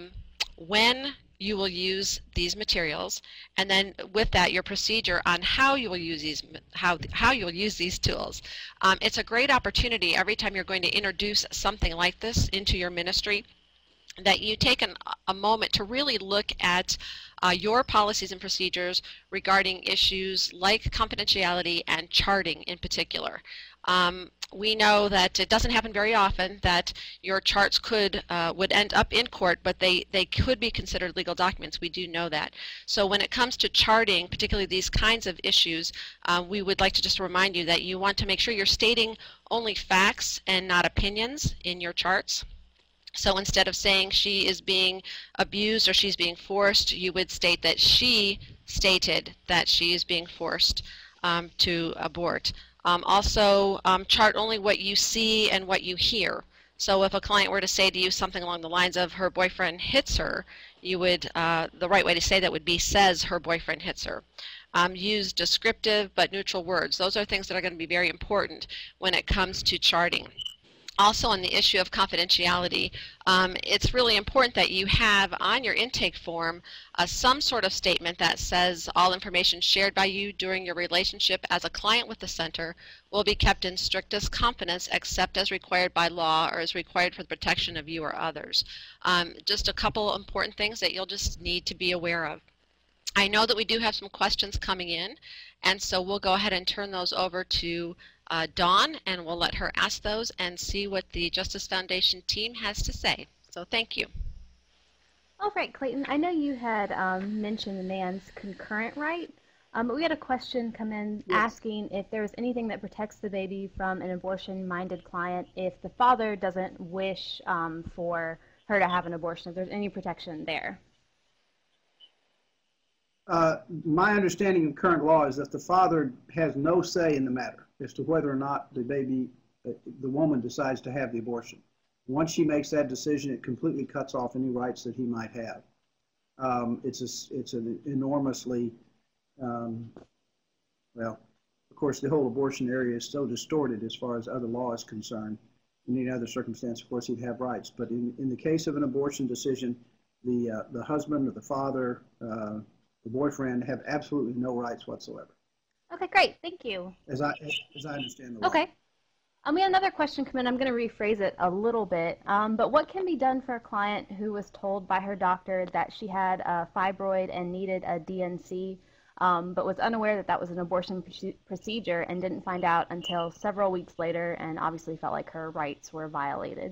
when you will use these materials, and then with that your procedure on how you will use these how you will use these tools. It's a great opportunity every time you're going to introduce something like this into your ministry that you take a moment to really look at your policies and procedures regarding issues like confidentiality and charting in particular. We know that it doesn't happen very often that your charts would end up in court, but they could be considered legal documents. We do know that. So when it comes to charting, particularly these kinds of issues, we would like to just remind you that you want to make sure you're stating only facts and not opinions in your charts. So instead of saying she is being abused or she's being forced, you would state that she stated that she is being forced to abort. Also, chart only what you see and what you hear. So if a client were to say to you something along the lines of her boyfriend hits her, you would, the right way to say that would be says her boyfriend hits her. Use descriptive but neutral words. Those are things that are going to be very important when it comes to charting. Also on the issue of confidentiality, it's really important that you have on your intake form some sort of statement that says all information shared by you during your relationship as a client with the center will be kept in strictest confidence except as required by law or as required for the protection of you or others. Just a couple important things that you'll just need to be aware of. I know that we do have some questions coming in, and so we'll go ahead and turn those over to Dawn, and we'll let her ask those and see what the Justice Foundation team has to say. So thank you. All right, Clayton, I know you had mentioned the man's concurrent right, but we had a question come in asking if there was anything that protects the baby from an abortion-minded client if the father doesn't wish for her to have an abortion, if there's any protection there. My understanding of current law is that the father has no say in the matter as to whether or not the woman decides to have the abortion. Once she makes that decision, it completely cuts off any rights that he might have. It's an enormously, well, of course, the whole abortion area is so distorted as far as other law is concerned. In any other circumstance, of course, he'd have rights. But in the case of an abortion decision, the husband or the father, the boyfriend have absolutely no rights whatsoever. Okay, great. Thank you. As I understand the law. Okay. We have another question come in. I'm going to rephrase it a little bit. But what can be done for a client who was told by her doctor that she had a fibroid and needed a DNC, but was unaware that that was an abortion procedure and didn't find out until several weeks later and obviously felt like her rights were violated?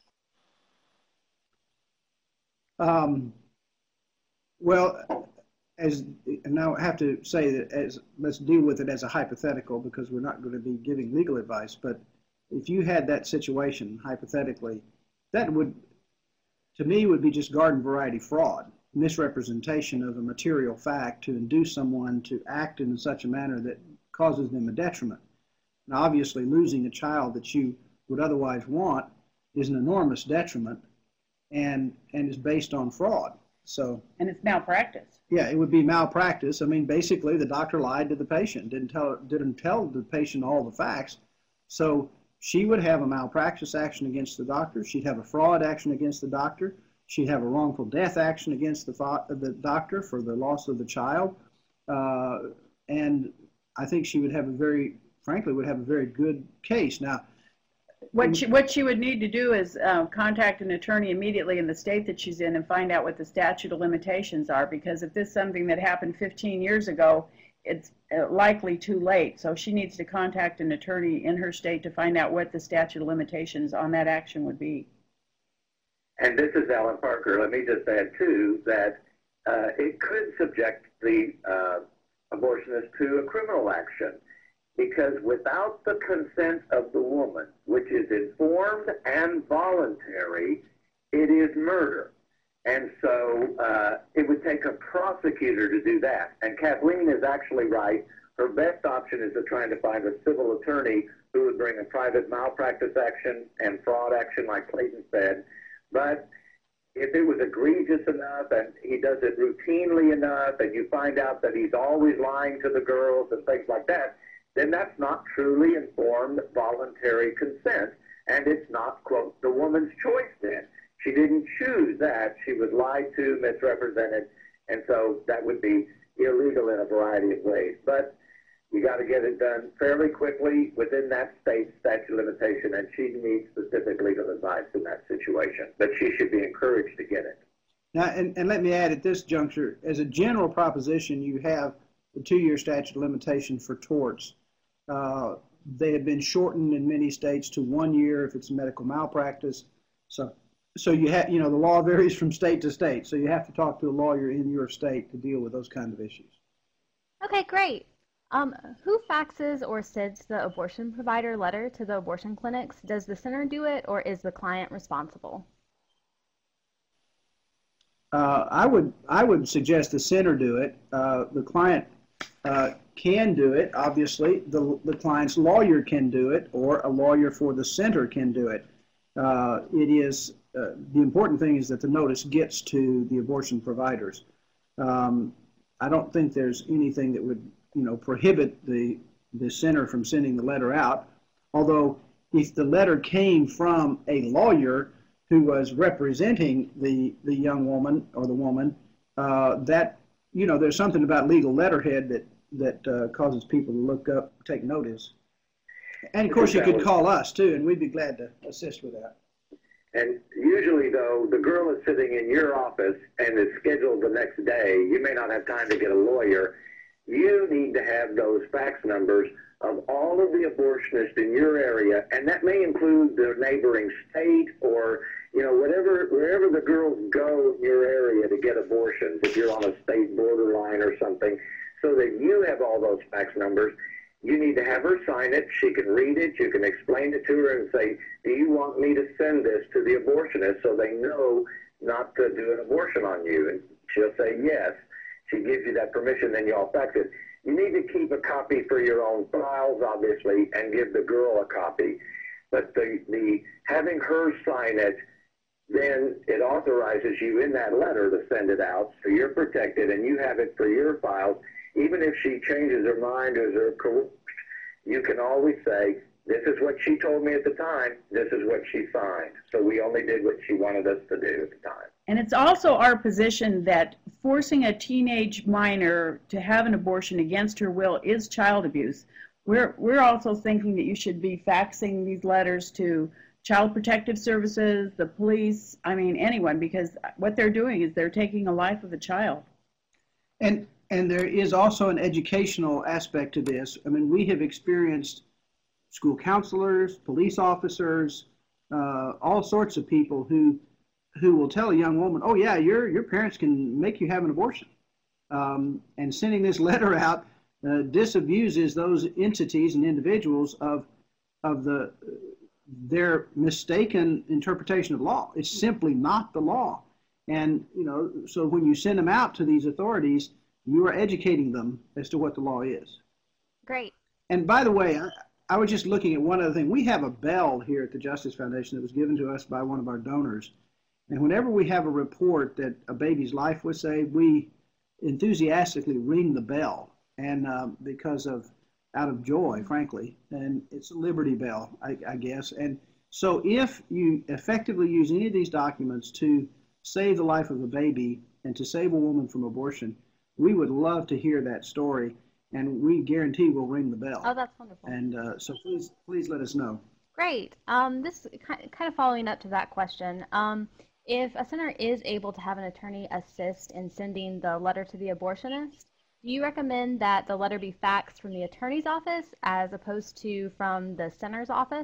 Well, now I have to say that let's deal with it as a hypothetical because we're not going to be giving legal advice. But if you had that situation, hypothetically, that would, to me, would be just garden variety fraud, misrepresentation of a material fact to induce someone to act in such a manner that causes them a detriment. Now, obviously, losing a child that you would otherwise want is an enormous detriment and is based on fraud. So, And it's malpractice. yeah, it would be malpractice. I mean, basically, the doctor lied to the patient, didn't tell the patient all the facts. So she would have a malpractice action against the doctor. She'd have a fraud action against the doctor. She'd have a wrongful death action against the doctor for the loss of the child. And I think she would have a very frankly, would have a very good case. Now, what she would need to do is contact an attorney immediately in the state that she's in and find out what the statute of limitations are, because if this is something that happened 15 years ago, it's likely too late. So she needs to contact an attorney in her state to find out what the statute of limitations on that action would be. And this is Alan Parker. Let me just add, too, that it could subject the abortionist to a criminal action, because without the consent of the woman, which is informed and voluntary, it is murder. And so it would take a prosecutor to do that. And Kathleen is actually right. Her best option is to try to find a civil attorney who would bring a private malpractice action and fraud action, like Clayton said. But if it was egregious enough and he does it routinely enough and you find out that he's always lying to the girls and things like that, then that's not truly informed voluntary consent, and it's not, quote, the woman's choice then. She didn't choose that. She was lied to, misrepresented, and so that would be illegal in a variety of ways. But you got to get it done fairly quickly within that state's statute of limitation, and she needs specific legal advice in that situation. But she should be encouraged to get it. Now, and let me add at this juncture, as a general proposition, you have the 2-year statute of limitation for torts. They have been shortened in many states to 1 year if it's medical malpractice. So you have, the law varies from state to state. So you have to talk to a lawyer in your state to deal with those kind of issues. Okay, great. Who faxes or sends the abortion provider letter to the abortion clinics? Does the center do it, or is the client responsible? I would suggest the center do it. The client can do it. Obviously, the client's lawyer can do it, or a lawyer for the center can do it. The important thing is that the notice gets to the abortion providers. I don't think there's anything that would prohibit the center from sending the letter out. Although, if the letter came from a lawyer who was representing the young woman or the woman, that there's something about legal letterhead that causes people to look up, take notice. And of course, you could call us too, and we'd be glad to assist with that. And usually, though, the girl is sitting in your office and is scheduled the next day. You may not have time to get a lawyer. You need to have those fax numbers of all of the abortionists in your area, and that may include the neighboring state or, wherever the girls go in your area to get abortions, if you're on a state borderline or something, so that you have all those fax numbers. You need to have her sign it. She can read it. You can explain it to her and say, do you want me to send this to the abortionist so they know not to do an abortion on you? And she'll say yes. She gives you that permission, then you all fax it. You need to keep a copy for your own files, obviously, and give the girl a copy. But the having her sign it, then it authorizes you in that letter to send it out, so you're protected, and you have it for your files. Even if she changes her mind or you can always say, this is what she told me at the time, this is what she signed. So we only did what she wanted us to do at the time. And it's also our position that forcing a teenage minor to have an abortion against her will is child abuse. We're also thinking that you should be faxing these letters to Child Protective Services, the police, anyone, because what they're doing is they're taking a life of a child. And there is also an educational aspect to this. We have experienced school counselors, police officers, all sorts of people who will tell a young woman, oh yeah, your parents can make you have an abortion. And sending this letter out disabuses those entities and individuals of their mistaken interpretation of law. It's simply not the law. And so when you send them out to these authorities, you are educating them as to what the law is. Great. And by the way, I was just looking at one other thing. We have a bell here at the Justice Foundation that was given to us by one of our donors. And whenever we have a report that a baby's life was saved, we enthusiastically ring the bell, and out of joy, frankly. And it's a Liberty Bell, I guess. And so if you effectively use any of these documents to save the life of a baby and to save a woman from abortion, we would love to hear that story. and we guarantee we'll ring the bell. Oh, that's wonderful. And so please let us know. Great. This kind of following up to that question. If a center is able to have an attorney assist in sending the letter to the abortionist, do you recommend that the letter be faxed from the attorney's office as opposed to from the center's office?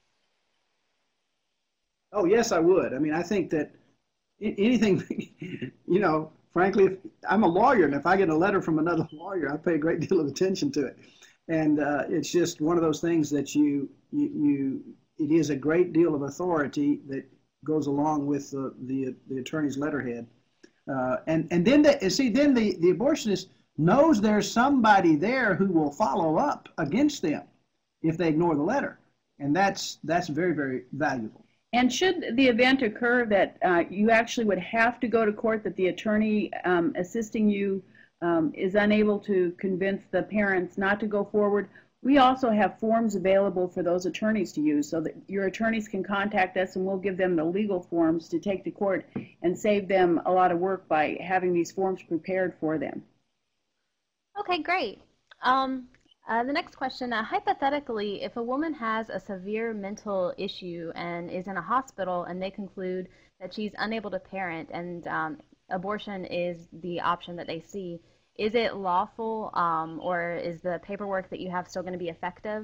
Oh, yes, I would. I mean, I think that anything, you know, frankly, if I'm a lawyer, and if I get a letter from another lawyer, I pay a great deal of attention to it. And it's just one of those things that it is a great deal of authority that goes along with the attorney's letterhead. And then then the abortionist knows there's somebody there who will follow up against them if they ignore the letter. And that's very, very valuable. And should the event occur that you actually would have to go to court, that the attorney assisting you is unable to convince the parents not to go forward, we also have forms available for those attorneys to use, so that your attorneys can contact us and we'll give them the legal forms to take to court and save them a lot of work by having these forms prepared for them. Okay, great. The next question, hypothetically, if a woman has a severe mental issue and is in a hospital and they conclude that she's unable to parent and abortion is the option that they see, is it lawful or is the paperwork that you have still going to be effective?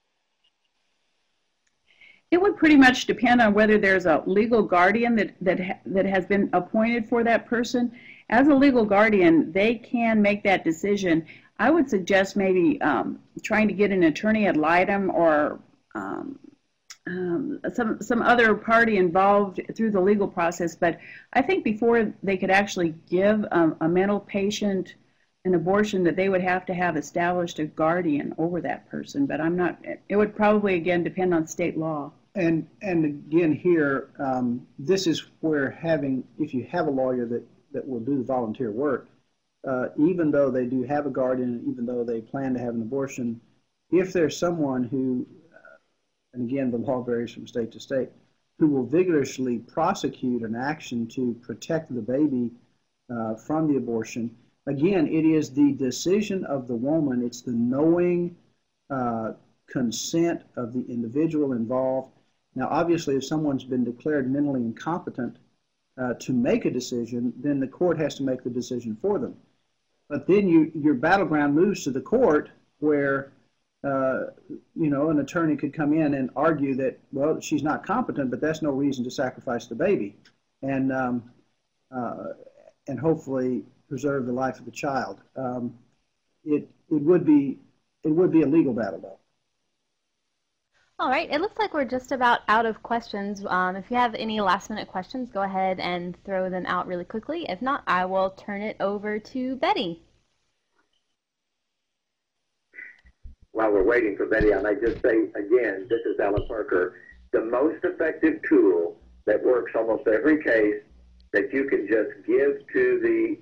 It would pretty much depend on whether there's a legal guardian that has been appointed for that person. As a legal guardian, they can make that decision. I would suggest maybe trying to get an attorney ad litem or some other party involved through the legal process. But I think before they could actually give a mental patient an abortion, that they would have to have established a guardian over that person. But I'm not. It would probably again depend on state law. And again here, this is where if you have a lawyer that will do the volunteer work, even though they do have a guardian, even though they plan to have an abortion, if there's someone who, and again the law varies from state to state, who will vigorously prosecute an action to protect the baby from the abortion, again, it is the decision of the woman, it's the knowing consent of the individual involved. Now obviously if someone's been declared mentally incompetent to make a decision, then the court has to make the decision for them. But then your battleground moves to the court where, an attorney could come in and argue that, well, she's not competent, but that's no reason to sacrifice the baby, and hopefully preserve the life of the child. It would be a legal battle, though. All right, it looks like we're just about out of questions. If you have any last-minute questions, go ahead and throw them out really quickly. If not, I will turn it over to Betty. While we're waiting for Betty, I might just say again, this is Alan Parker. The most effective tool that works almost every case that you can just give to the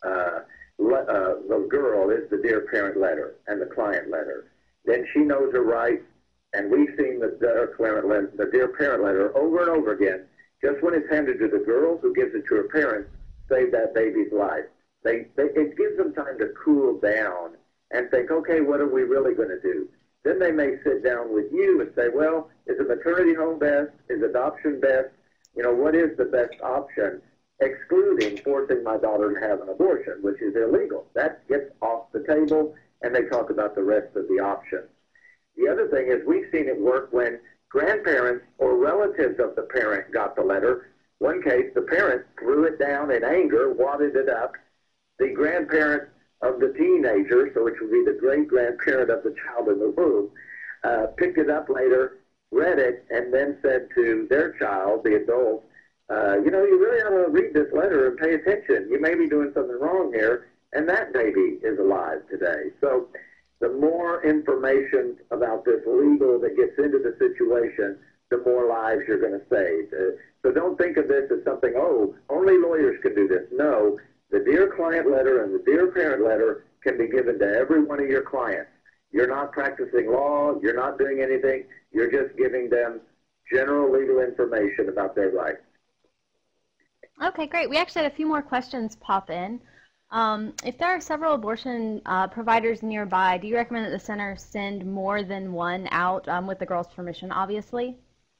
girl is the Dear Parent letter and the client letter. Then she knows her rights. And we've seen the Dear Parent letter over and over again. Just when it's handed to the girl who gives it to her parents, save that baby's life. It gives them time to cool down and think, okay, what are we really going to do? Then they may sit down with you and say, well, is a maternity home best? Is adoption best? What is the best option? Excluding forcing my daughter to have an abortion, which is illegal. That gets off the table, and they talk about the rest of the options. The other thing is we've seen it work when grandparents or relatives of the parent got the letter. One case, the parent threw it down in anger, wadded it up. The grandparent of the teenager, so which would be the great-grandparent of the child in the womb, picked it up later, read it, and then said to their child, the adult, you really ought to read this letter and pay attention. You may be doing something wrong here, and that baby is alive today. So the more information about this legal that gets into the situation, the more lives you're going to save. So don't think of this as something, only lawyers can do this. No, the Dear Client letter and the Dear Parent letter can be given to every one of your clients. You're not practicing law. You're not doing anything. You're just giving them general legal information about their rights. Okay, great. We actually had a few more questions pop in. If there are several abortion providers nearby, do you recommend that the center send more than one out with the girl's permission, obviously?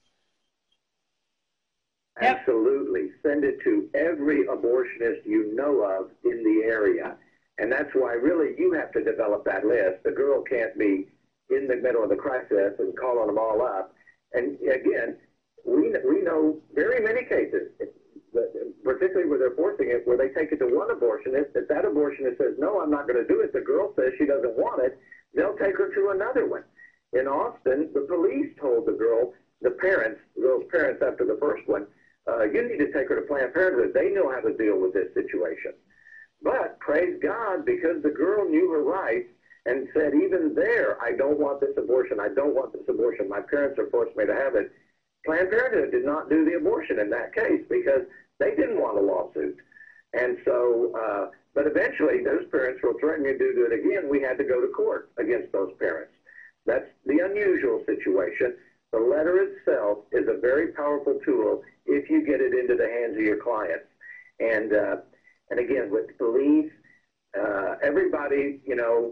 Yep. Absolutely. Send it to every abortionist you know of in the area. And that's why really you have to develop that list. The girl can't be in the middle of the crisis and calling them all up. And again, we know very many cases, particularly where they're forcing it, where they take it to one abortionist. If that abortionist says, no, I'm not going to do it, the girl says she doesn't want it, they'll take her to another one. In Austin, the police told the girl, the girl's parents after the first one, you need to take her to Planned Parenthood. They know how to deal with this situation. But praise God, because the girl knew her rights and said, even there, I don't want this abortion. I don't want this abortion. My parents are forced me to have it. Planned Parenthood did not do the abortion in that case because they didn't want a lawsuit. And so, but eventually those parents were threatening to do it again. We had to go to court against those parents. That's the unusual situation. The letter itself is a very powerful tool if you get it into the hands of your clients. And again, with police, everybody, you know,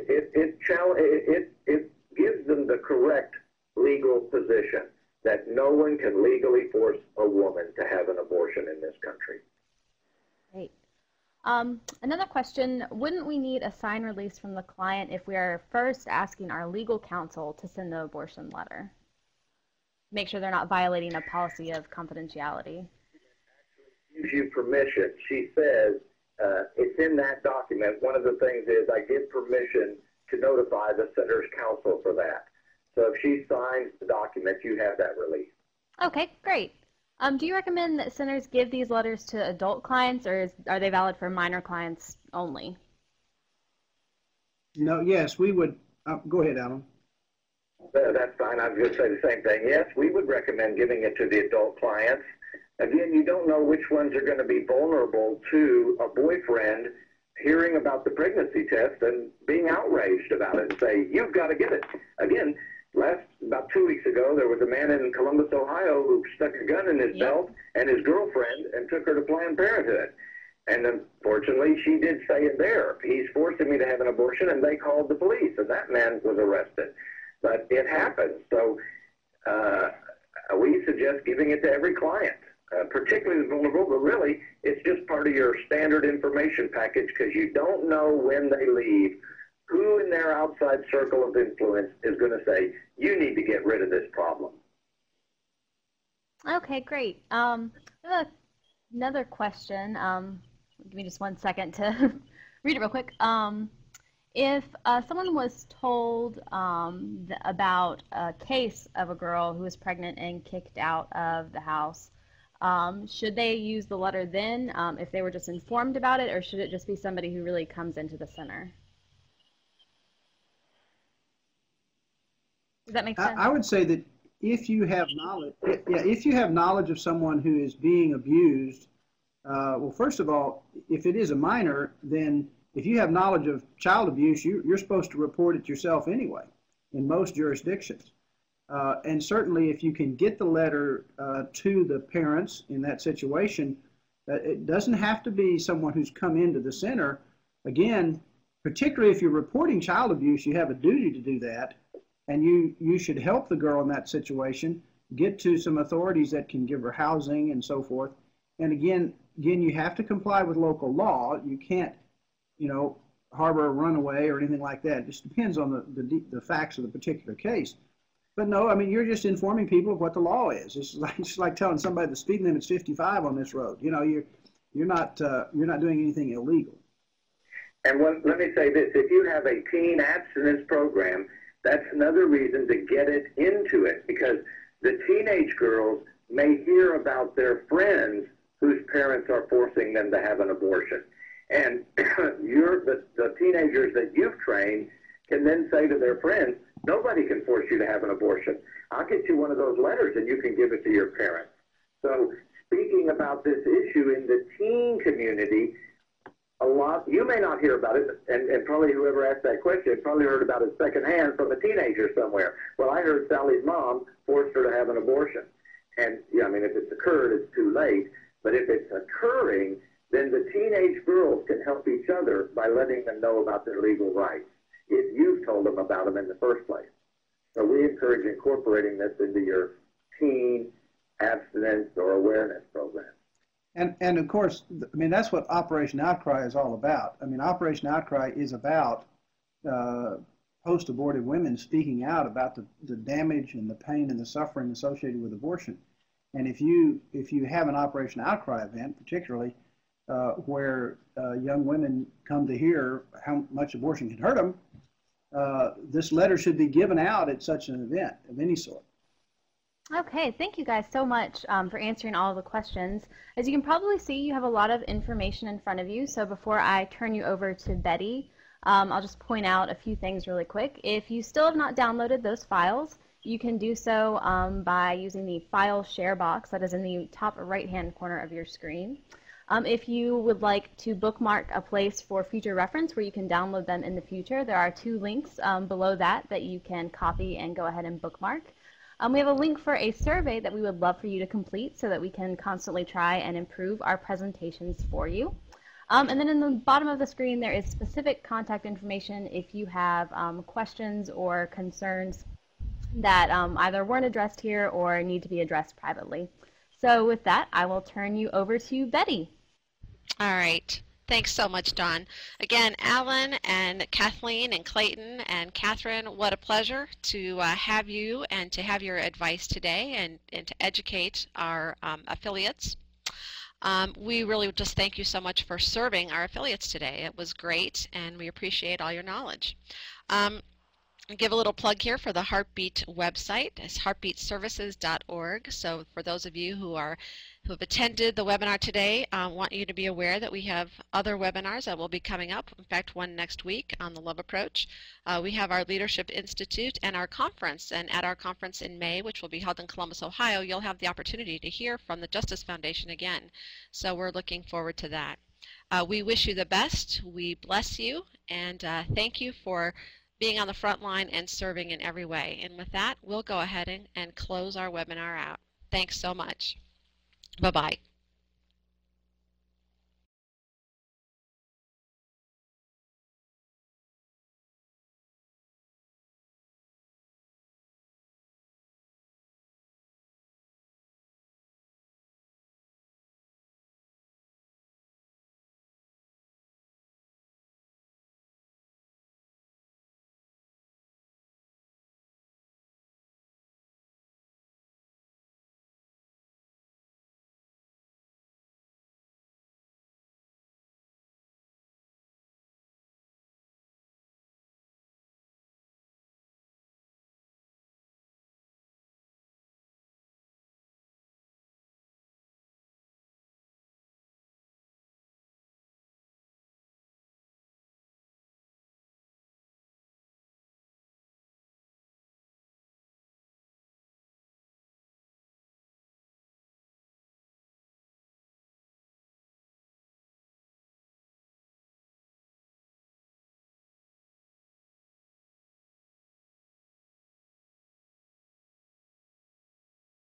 it gives them the correct legal position that no one can legally force a woman to have an abortion in this country. Great. Another question, wouldn't we need a signed release from the client if we are first asking our legal counsel to send the abortion letter? Make sure they're not violating a policy of confidentiality. Gives you permission. She says it's in that document. One of the things is I give permission to notify the center's counsel for that. So if she signs the document, you have that release. Okay, great. Do you recommend that centers give these letters to adult clients, or are they valid for minor clients only? No, yes, we would. Go ahead, Alan. That's fine. I was going to say the same thing. Yes, we would recommend giving it to the adult clients. Again, you don't know which ones are going to be vulnerable to a boyfriend hearing about the pregnancy test and being outraged about it and say, you've got to get it. Again, about 2 weeks ago, there was a man in Columbus, Ohio, who stuck a gun in his belt and his girlfriend and took her to Planned Parenthood. And unfortunately, she did say it there. He's forcing me to have an abortion, and they called the police, and that man was arrested. But it happens. So we suggest giving it to every client, particularly the vulnerable, but really it's just part of your standard information package because you don't know when they leave who in their outside circle of influence is going to say, you need to get rid of this problem. Okay, great. Another question. Give me just 1 second to read it real quick. If someone was told about a case of a girl who was pregnant and kicked out of the house, should they use the letter then if they were just informed about it, or should it just be somebody who really comes into the center? Does that make sense? I would say that if you have knowledge, if you have knowledge of someone who is being abused, well, first of all, if it is a minor, then if you have knowledge of child abuse, you're supposed to report it yourself anyway in most jurisdictions. And certainly if you can get the letter to the parents in that situation, it doesn't have to be someone who's come into the center. Again, particularly if you're reporting child abuse, you have a duty to do that. And you should help the girl in that situation, get to some authorities that can give her housing and so forth. And again, you have to comply with local law. You can't, harbor a runaway or anything like that. It just depends on the facts of the particular case. But no, I mean, you're just informing people of what the law is. It's like telling somebody the speed limit's 55 on this road. You're not doing anything illegal. And let me say this: if you have a teen abstinence program, that's another reason to get it into it, because the teenage girls may hear about their friends whose parents are forcing them to have an abortion. And the teenagers that you've trained can then say to their friends, nobody can force you to have an abortion. I'll get you one of those letters and you can give it to your parents. So speaking about this issue in the teen community, you may not hear about it, and probably whoever asked that question probably heard about it secondhand from a teenager somewhere. Well, I heard Sally's mom forced her to have an abortion. And, if it's occurred, it's too late. But if it's occurring, then the teenage girls can help each other by letting them know about their legal rights if you've told them about them in the first place. So we encourage incorporating this into your teen abstinence or awareness program. And of course, I mean, that's what Operation Outcry is all about. I mean, Operation Outcry is about post-abortive women speaking out about the damage and the pain and the suffering associated with abortion. And if you have an Operation Outcry event, particularly where young women come to hear how much abortion can hurt them, this letter should be given out at such an event of any sort. Okay, thank you guys so much for answering all of the questions. As you can probably see, you have a lot of information in front of you. So before I turn you over to Betty, I'll just point out a few things really quick. If you still have not downloaded those files, you can do so by using the file share box that is in the top right-hand corner of your screen. If you would like to bookmark a place for future reference where you can download them in the future, there are 2 links below that you can copy and go ahead and bookmark. We have a link for a survey that we would love for you to complete so that we can constantly try and improve our presentations for you. And then in the bottom of the screen there is specific contact information if you have questions or concerns that either weren't addressed here or need to be addressed privately. So with that, I will turn you over to Betty. All right. Thanks so much, Dawn. Again, Alan and Kathleen and Clayton and Catherine, what a pleasure to have you and to have your advice today and to educate our affiliates. We really just thank you so much for serving our affiliates today. It was great, and we appreciate all your knowledge. I'll give a little plug here for the Heartbeat website. It's heartbeatservices.org. So for those of you who have attended the webinar today, I want you to be aware that we have other webinars that will be coming up. In fact, one next week on the Love Approach. We have our Leadership Institute and our conference. And at our conference in May, which will be held in Columbus, Ohio, you'll have the opportunity to hear from the Justice Foundation again. So we're looking forward to that. We wish you the best. We bless you. And thank you for being on the front line and serving in every way. And with that, we'll go ahead and close our webinar out. Thanks so much. Bye-bye.